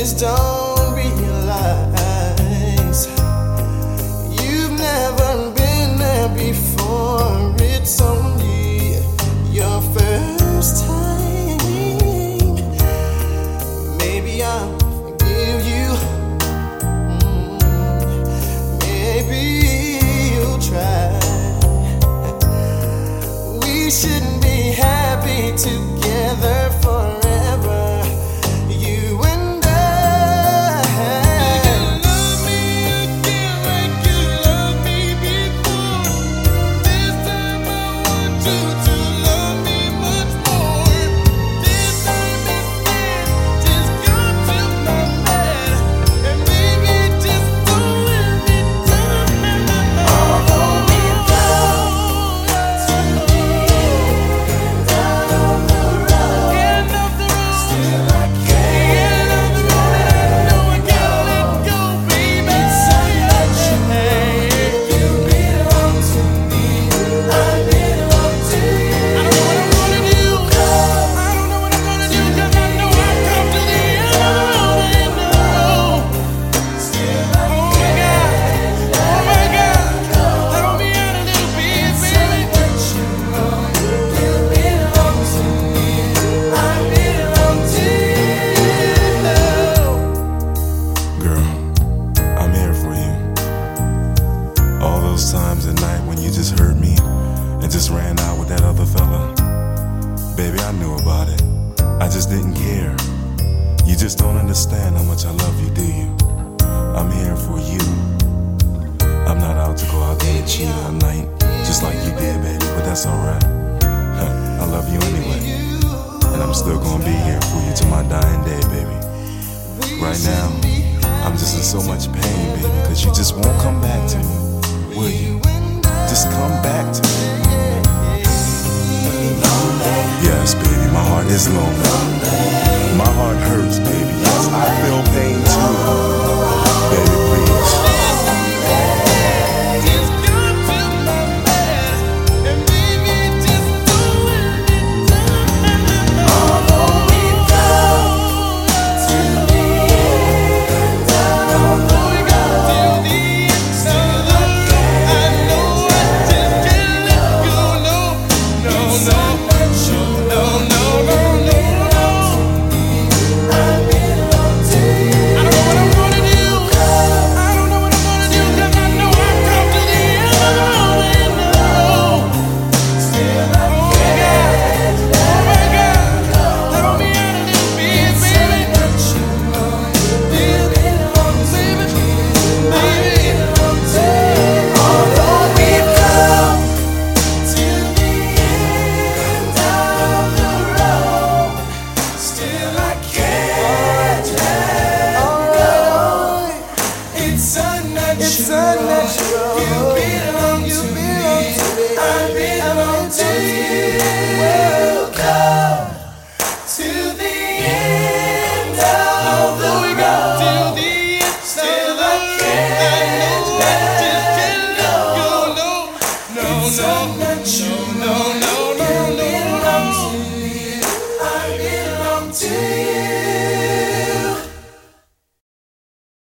just don't realize you've never been there before. It's only your first time. Maybe I'll forgive you. Maybe you'll try. We shouldn't be happy together forever. You and I. Love me again like you loved me before. This time I want you to love me much more. This time instead, just come to my bed and baby, just don't let me down. Although we've gone to the end of the road, still I can't get off the road, and I know I gotta let go, baby. It's such a shame. You belong to me, I belong to you. I don't know what I'm gonna do. I don't know what I'm gonna do, 'cause I know I've come to the end of the road, Still I can't oh my God, help me out a little bit, baby. What you want, you belong to me, I belong to you. Girl, I'm here for you. All those times at night when you just hurt me and just ran out with that other fella. Baby, I knew about it. I just didn't care. You just don't understand how much I love you, do you? I'm here for you. I'm not out to go out there and cheat all night, just like you did, baby, but that's alright. I love you anyway. And I'm still gonna be here for you to my dying day, baby. Right now, I'm just in so much pain, baby, because you just won't come back to me, will you? Just come back to me. Yes, baby, my heart is lonely. My heart hurts, baby. Yes, I feel pain too.